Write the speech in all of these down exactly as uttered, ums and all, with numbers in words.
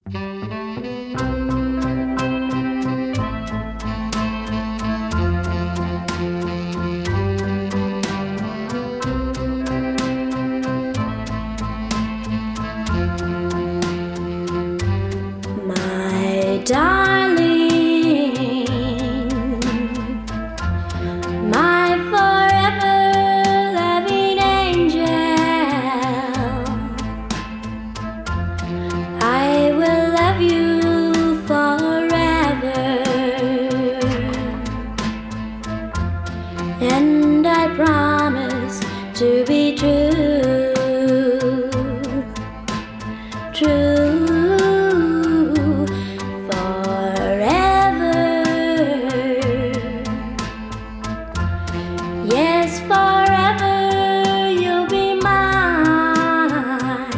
My darling, my forever loving angel, I will love you forever, and I promise to be true, true. Yes, forever you'll be mine.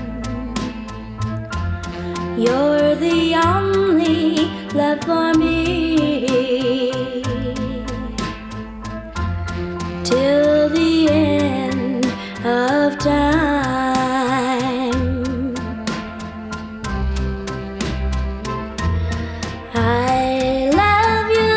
You're the only love for me, till the end of time. I love you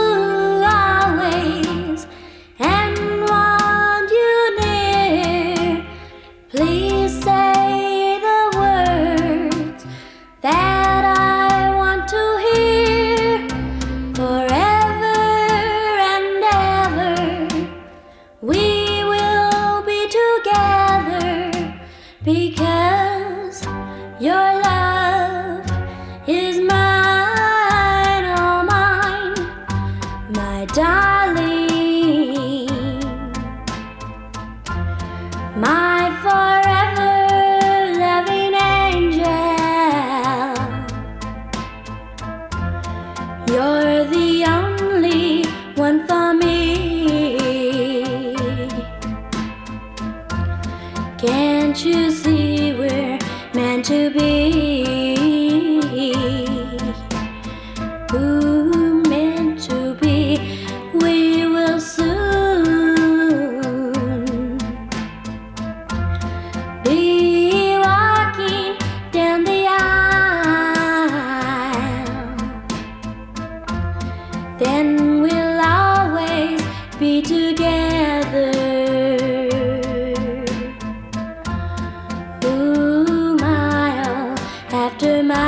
always and want you near. Please say the words that I want to hear. Forever and ever we will be together, because your love is mine, all mine, my darling, my forever loving angel. You're the only one for me. Can't you see we're meant to be? Ooh, meant to be. We will soon be walking down the aisle. Then we'll always be together. Ooh, mile after mile.